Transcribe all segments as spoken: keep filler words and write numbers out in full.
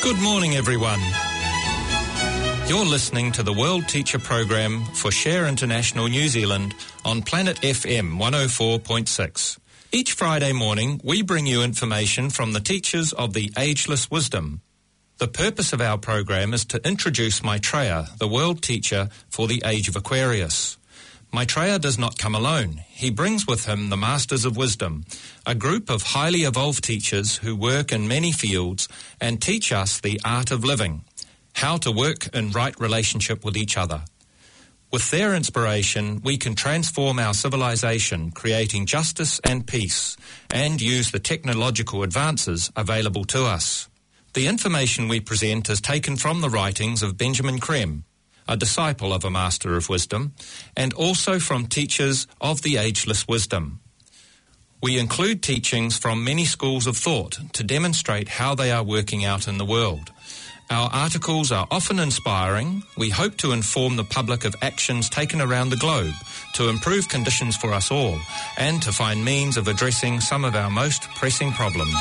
Good morning, everyone. You're listening to the World Teacher Program for Share International New Zealand on Planet F M one oh four point six. Each Friday morning, we bring you information from the teachers of the Ageless Wisdom. The purpose of our program is to introduce Maitreya, the world teacher for the Age of Aquarius. Maitreya does not come alone. He brings with him the Masters of Wisdom, a group of highly evolved teachers who work in many fields and teach us the art of living, how to work in right relationship with each other. With their inspiration, we can transform our civilization, creating justice and peace, and use the technological advances available to us. The information we present is taken from the writings of Benjamin Creme, a disciple of a Master of Wisdom, and also from teachers of the Ageless Wisdom. We include teachings from many schools of thought to demonstrate how they are working out in the world. Our articles are often inspiring. We hope to inform the public of actions taken around the globe to improve conditions for us all and to find means of addressing some of our most pressing problems.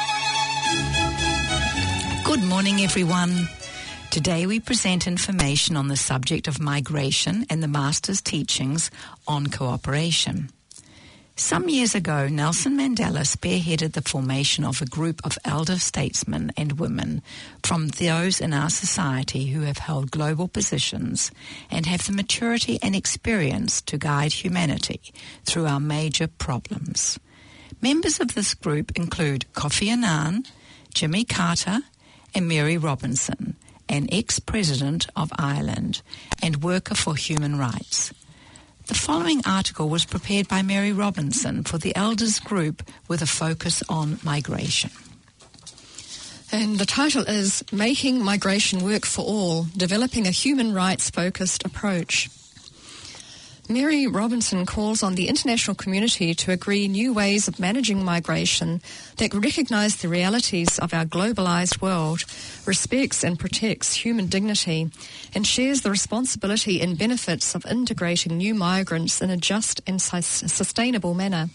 Good morning, everyone. Today we present information on the subject of migration and the Master's teachings on cooperation. Some years ago, Nelson Mandela spearheaded the formation of a group of elder statesmen and women from those in our society who have held global positions and have the maturity and experience to guide humanity through our major problems. Members of this group include Kofi Annan, Jimmy Carter, and Mary Robinson, an ex-president of Ireland and worker for human rights. The following article was prepared by Mary Robinson for the Elders Group with a focus on migration. And the title is Making Migration Work for All, Developing a Human Rights-Focused Approach. Mary Robinson calls on the international community to agree new ways of managing migration that recognise the realities of our globalised world, respects and protects human dignity, and shares the responsibility and benefits of integrating new migrants in a just and sustainable manner.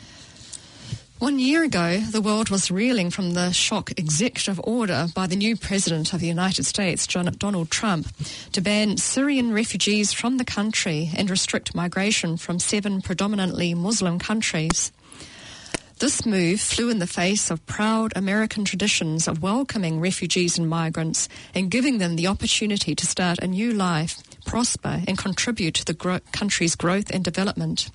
One year ago, the world was reeling from the shock executive order by the new President of the United States, John, Donald Trump, to ban Syrian refugees from the country and restrict migration from seven predominantly Muslim countries. This move flew in the face of proud American traditions of welcoming refugees and migrants and giving them the opportunity to start a new life, prosper and contribute to the gro- country's growth and development.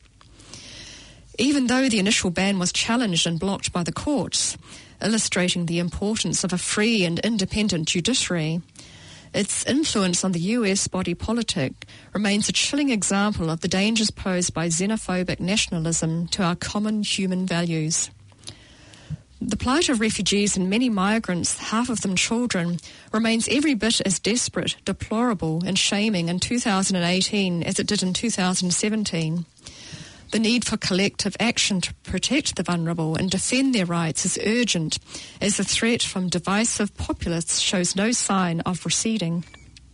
Even though the initial ban was challenged and blocked by the courts, illustrating the importance of a free and independent judiciary, its influence on the U S body politic remains a chilling example of the dangers posed by xenophobic nationalism to our common human values. The plight of refugees and many migrants, half of them children, remains every bit as desperate, deplorable and shaming in two thousand eighteen as it did in two thousand seventeen. The need for collective action to protect the vulnerable and defend their rights is urgent, as the threat from divisive populists shows no sign of receding.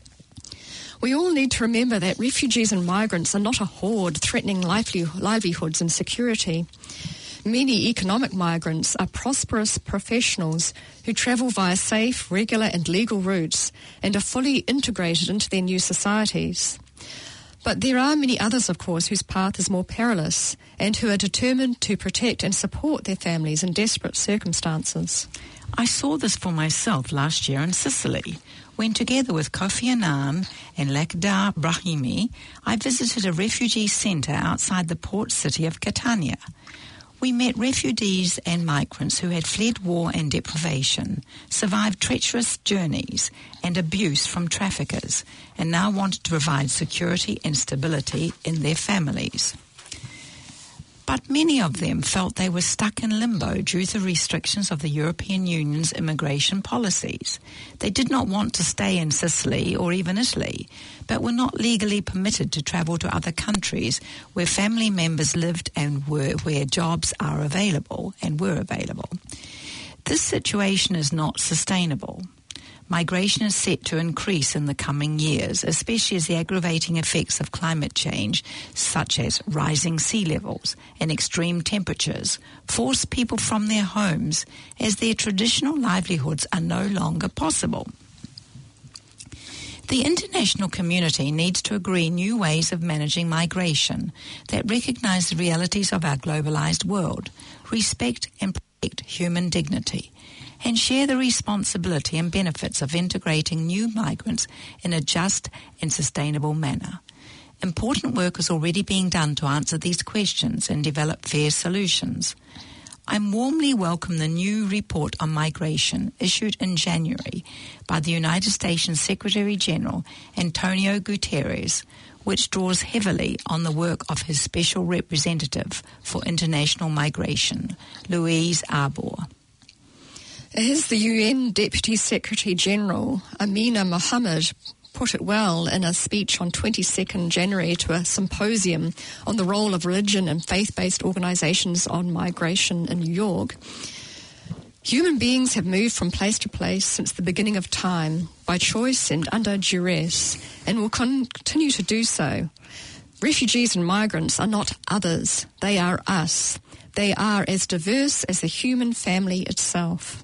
We all need to remember that refugees and migrants are not a horde threatening lively, livelihoods and security. Many economic migrants are prosperous professionals who travel via safe, regular and legal routes and are fully integrated into their new societies. But there are many others, of course, whose path is more perilous and who are determined to protect and support their families in desperate circumstances. I saw this for myself last year in Sicily, when together with Kofi Annan and Lakhdar Brahimi, I visited a refugee centre outside the port city of Catania. We met refugees and migrants who had fled war and deprivation, survived treacherous journeys and abuse from traffickers, and now wanted to provide security and stability in their families. But many of them felt they were stuck in limbo due to restrictions of the European Union's immigration policies. They did not want to stay in Sicily or even Italy, but were not legally permitted to travel to other countries where family members lived and were, where jobs are available and were available. This situation is not sustainable. Migration is set to increase in the coming years, especially as the aggravating effects of climate change, such as rising sea levels and extreme temperatures, force people from their homes as their traditional livelihoods are no longer possible. The international community needs to agree new ways of managing migration that recognise the realities of our globalised world, respect and protect human dignity, and share the responsibility and benefits of integrating new migrants in a just and sustainable manner. Important work is already being done to answer these questions and develop fair solutions. I warmly welcome the new report on migration issued in January by the United Nations Secretary-General Antonio Guterres, which draws heavily on the work of his Special Representative for International Migration, Louise Arbour. As the U N Deputy Secretary-General, Amina Mohammed, put it well in a speech on twenty-second January to a symposium on the role of religion and faith-based organisations on migration in New York, human beings have moved from place to place since the beginning of time, by choice and under duress, and will continue to do so. Refugees and migrants are not others, they are us. They are as diverse as the human family itself.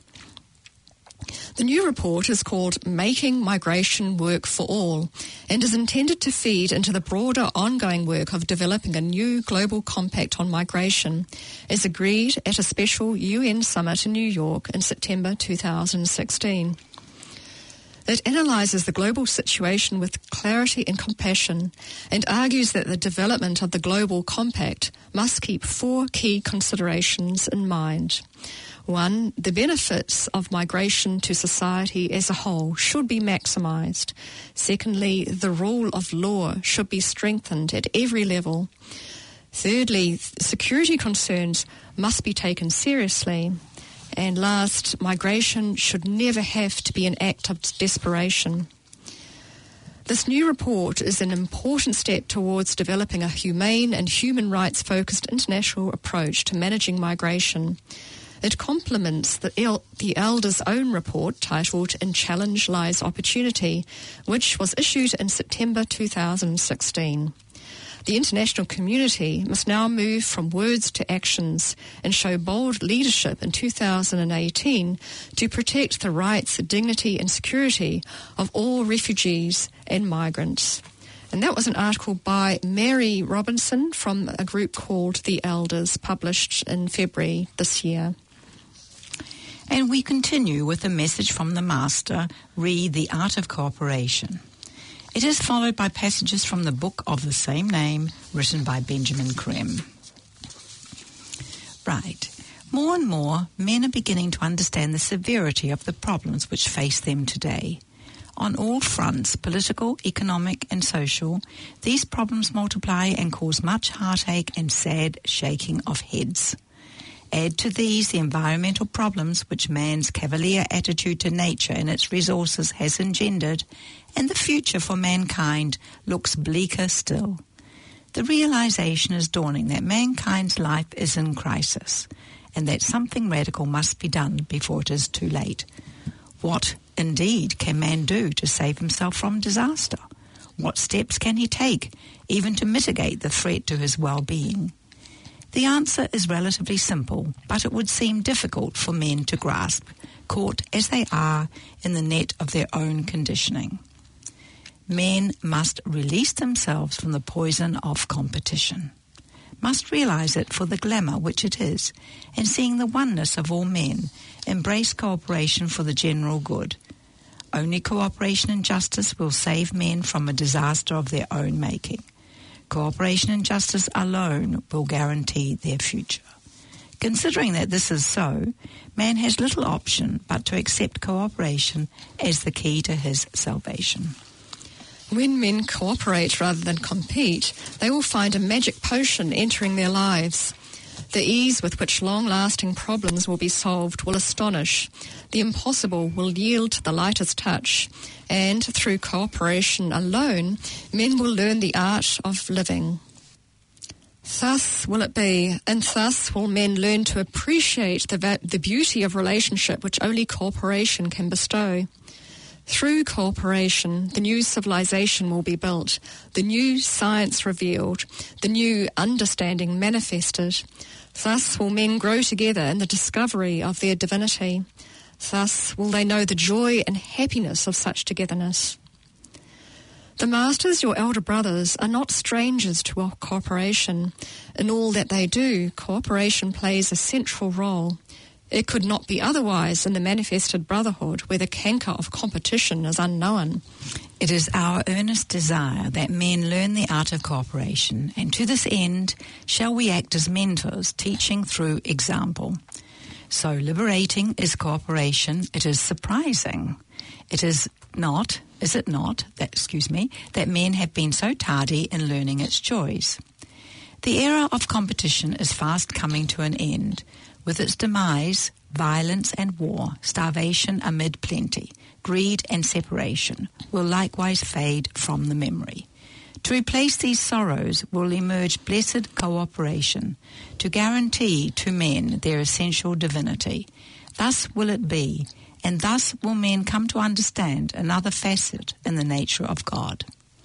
The new report is called Making Migration Work for All and is intended to feed into the broader ongoing work of developing a new global compact on migration, as agreed at a special U N summit in New York in September two thousand sixteen. It analyses the global situation with clarity and compassion and argues that the development of the global compact must keep four key considerations in mind. One, the benefits of migration to society as a whole should be maximised. Secondly, the rule of law should be strengthened at every level. Thirdly, security concerns must be taken seriously. And last, migration should never have to be an act of desperation. This new report is an important step towards developing a humane and human rights-focused international approach to managing migration. It complements the, El- the Elders' own report titled In Challenge Lies Opportunity, which was issued in September two thousand sixteen. The international community must now move from words to actions and show bold leadership in two thousand eighteen to protect the rights, dignity and security of all refugees and migrants. And that was an article by Mary Robinson from a group called The Elders, published in February this year. And we continue with a message from the Master, re The Art of Cooperation. It is followed by passages from the book of the same name, written by Benjamin Creme. Right. More and more, men are beginning to understand the severity of the problems which face them today. On all fronts, political, economic and social, these problems multiply and cause much heartache and sad shaking of heads. Add to these the environmental problems which man's cavalier attitude to nature and its resources has engendered, and the future for mankind looks bleaker still. The realization is dawning that mankind's life is in crisis, and that something radical must be done before it is too late. What, indeed, can man do to save himself from disaster? What steps can he take, even to mitigate the threat to his well-being? The answer is relatively simple, but it would seem difficult for men to grasp, caught as they are in the net of their own conditioning. Men must release themselves from the poison of competition, must realize it for the glamour which it is, and seeing the oneness of all men, embrace cooperation for the general good. Only cooperation and justice will save men from a disaster of their own making. Cooperation and justice alone will guarantee their future. Considering that this is so, man has little option but to accept cooperation as the key to his salvation. When men cooperate rather than compete, they will find a magic potion entering their lives. The ease with which long-lasting problems will be solved will astonish. The impossible will yield to the lightest touch. And through cooperation alone, men will learn the art of living. Thus will it be, and thus will men learn to appreciate the, va- the beauty of relationship which only cooperation can bestow. Through cooperation, the new civilization will be built, the new science revealed, the new understanding manifested. Thus will men grow together in the discovery of their divinity. Thus will they know the joy and happiness of such togetherness. The masters, your elder brothers, are not strangers to cooperation. In all that they do, cooperation plays a central role. It could not be otherwise in the manifested brotherhood, where the canker of competition is unknown. It is our earnest desire that men learn the art of cooperation, and to this end shall we act as mentors, teaching through example. So liberating is cooperation. It is surprising. It is not, is it not, that, excuse me, that men have been so tardy in learning its joys. The era of competition is fast coming to an end. With its demise, violence and war, starvation amid plenty, greed and separation will likewise fade from the memory. To replace these sorrows will emerge blessed cooperation, to guarantee to men their essential divinity. Thus will it be, and thus will men come to understand another facet in the nature of God.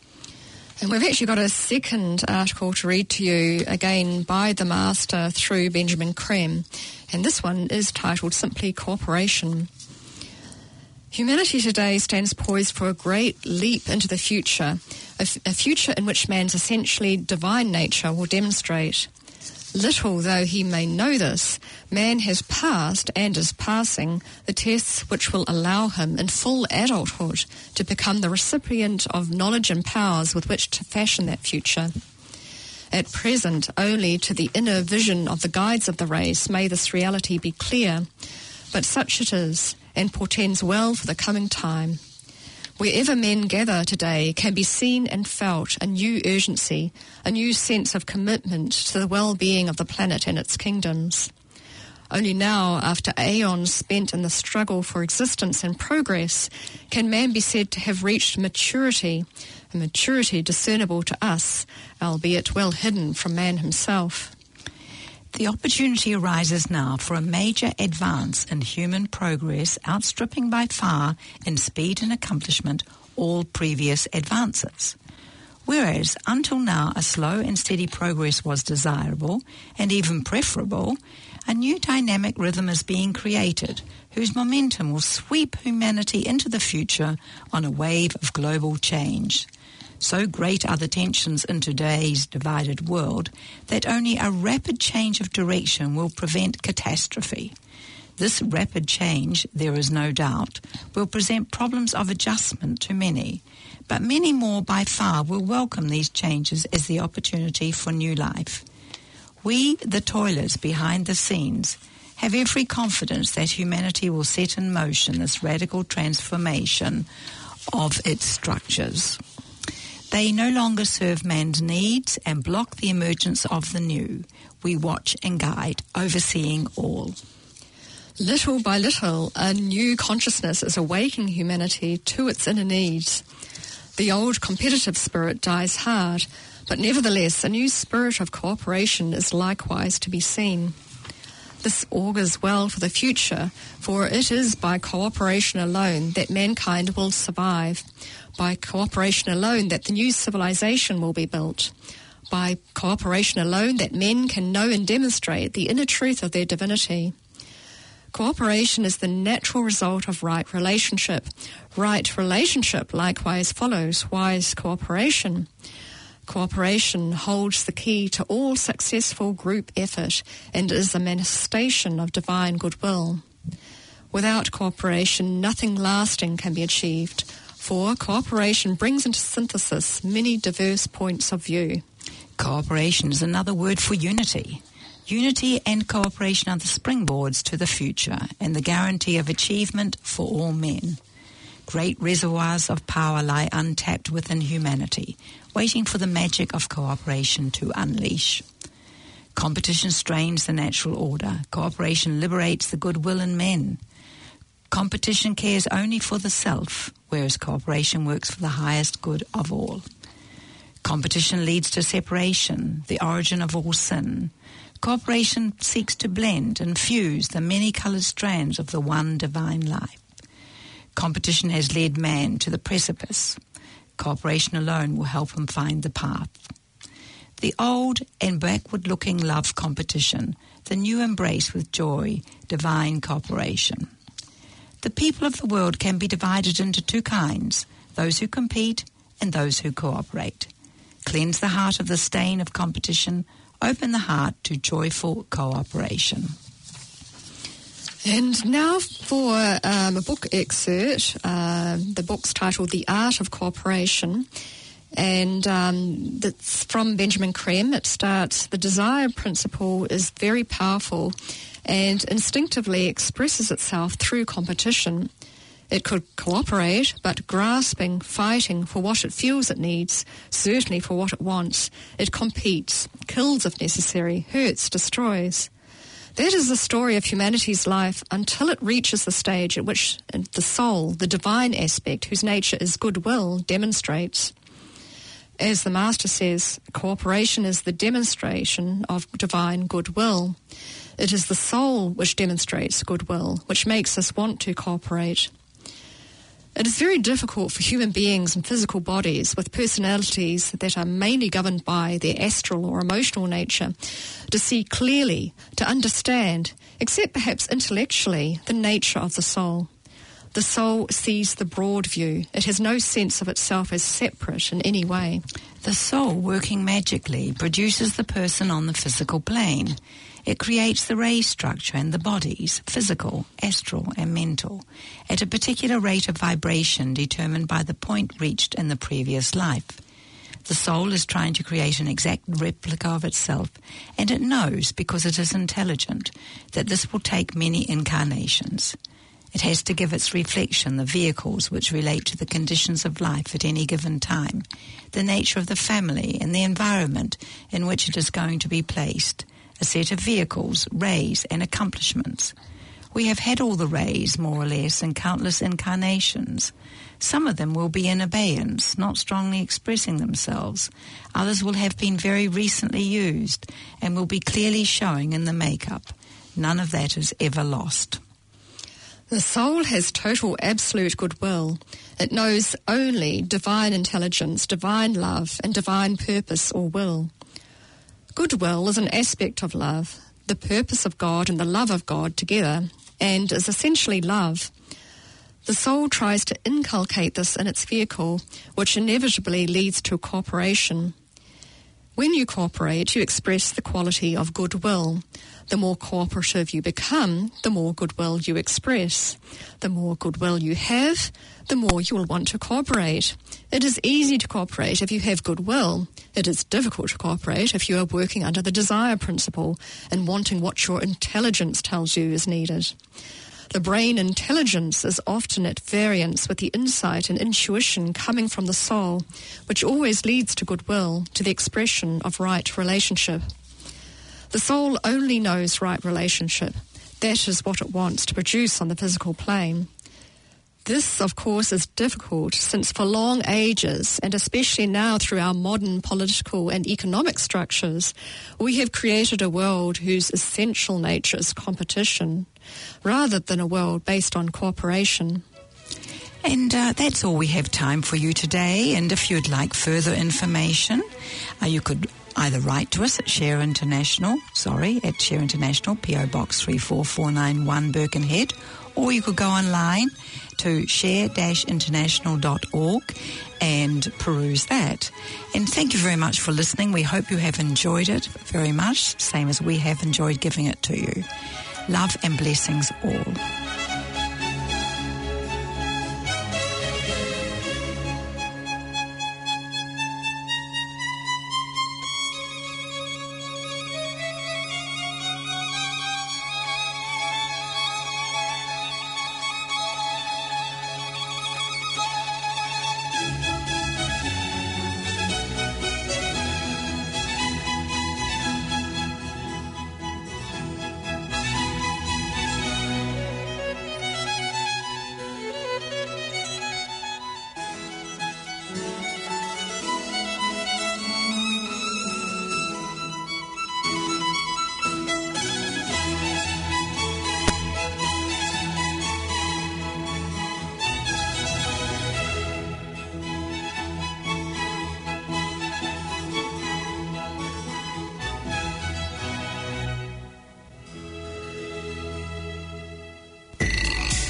And we've actually got a second article to read to you, again by the Master through Benjamin Creme. And this one is titled simply Cooperation. Humanity today stands poised for a great leap into the future, a, f- a future in which man's essentially divine nature will demonstrate. Little though he may know this, man has passed and is passing the tests which will allow him in full adulthood to become the recipient of knowledge and powers with which to fashion that future. At present, only to the inner vision of the guides of the race may this reality be clear, but such it is, and portends well for the coming time. Wherever men gather today can be seen and felt a new urgency, a new sense of commitment to the well-being of the planet and its kingdoms. Only now, after aeons spent in the struggle for existence and progress, can man be said to have reached maturity, a maturity discernible to us, albeit well hidden from man himself. The opportunity arises now for a major advance in human progress, outstripping by far in speed and accomplishment all previous advances. Whereas until now a slow and steady progress was desirable and even preferable, a new dynamic rhythm is being created whose momentum will sweep humanity into the future on a wave of global change. So great are the tensions in today's divided world that only a rapid change of direction will prevent catastrophe. This rapid change, there is no doubt, will present problems of adjustment to many, but many more by far will welcome these changes as the opportunity for new life. We, the toilers behind the scenes, have every confidence that humanity will set in motion this radical transformation of its structures. They no longer serve man's needs and block the emergence of the new. We watch and guide, overseeing all. Little by little, a new consciousness is awakening humanity to its inner needs. The old competitive spirit dies hard, but nevertheless a new spirit of cooperation is likewise to be seen. This augurs well for the future, for it is by cooperation alone that mankind will survive. By cooperation alone that the new civilization will be built. By cooperation alone that men can know and demonstrate the inner truth of their divinity. Cooperation is the natural result of right relationship. Right relationship likewise follows wise cooperation. Cooperation holds the key to all successful group effort and is a manifestation of divine goodwill. Without cooperation, nothing lasting can be achieved. For cooperation brings into synthesis many diverse points of view. Cooperation is another word for unity. Unity and cooperation are the springboards to the future and the guarantee of achievement for all men. Great reservoirs of power lie untapped within humanity, waiting for the magic of cooperation to unleash. Competition strains the natural order. Cooperation liberates the goodwill in men. Competition cares only for the self, whereas cooperation works for the highest good of all. Competition leads to separation, the origin of all sin. Cooperation seeks to blend and fuse the many-coloured strands of the one divine life. Competition has led man to the precipice. Cooperation alone will help him find the path. The old and backward-looking love competition, the new embrace with joy, divine cooperation. The people of the world can be divided into two kinds, those who compete and those who cooperate. Cleanse the heart of the stain of competition, open the heart to joyful cooperation. And now for um, a book excerpt. Uh, the book's titled The Art of Cooperation, and um, it's from Benjamin Creme. It starts, the desire principle is very powerful and instinctively expresses itself through competition. It could cooperate, but grasping, fighting for what it feels it needs, certainly for what it wants. It competes, kills if necessary, hurts, destroys. That is the story of humanity's life until it reaches the stage at which the soul, the divine aspect, whose nature is goodwill, demonstrates. As the Master says, cooperation is the demonstration of divine goodwill. It is the soul which demonstrates goodwill, which makes us want to cooperate. It is very difficult for human beings and physical bodies with personalities that are mainly governed by their astral or emotional nature to see clearly, to understand, except perhaps intellectually, the nature of the soul. The soul sees the broad view. It has no sense of itself as separate in any way. The soul, working magically, produces the person on the physical plane. It creates the ray structure and the bodies, physical, astral and mental, at a particular rate of vibration determined by the point reached in the previous life. The soul is trying to create an exact replica of itself, and it knows, because it is intelligent, that this will take many incarnations. It has to give its reflection the vehicles which relate to the conditions of life at any given time, the nature of the family and the environment in which it is going to be placed, a set of vehicles, rays and accomplishments. We have had all the rays, more or less, in countless incarnations. Some of them will be in abeyance, not strongly expressing themselves. Others will have been very recently used and will be clearly showing in the makeup. None of that is ever lost. The soul has total absolute goodwill. It knows only divine intelligence, divine love, and divine purpose or will. Goodwill is an aspect of love, the purpose of God and the love of God together, and is essentially love. The soul tries to inculcate this in its vehicle, which inevitably leads to cooperation. When you cooperate, you express the quality of goodwill. The more cooperative you become, the more goodwill you express. The more goodwill you have, the more you will want to cooperate. It is easy to cooperate if you have goodwill. It is difficult to cooperate if you are working under the desire principle and wanting what your intelligence tells you is needed. The brain intelligence is often at variance with the insight and intuition coming from the soul, which always leads to goodwill, to the expression of right relationship. The soul only knows right relationship. That is what it wants to produce on the physical plane. This, of course, is difficult since for long ages, and especially now through our modern political and economic structures, we have created a world whose essential nature is competition, rather than a world based on cooperation. And uh, that's all we have time for you today. And if you'd like further information, uh, you could either write to us at Share International, sorry, at Share International, P O Box three four four nine one, Birkenhead, or you could go online to share dash international dot org and peruse that. And thank you very much for listening. We hope you have enjoyed it very much, same as we have enjoyed giving it to you. Love and blessings all.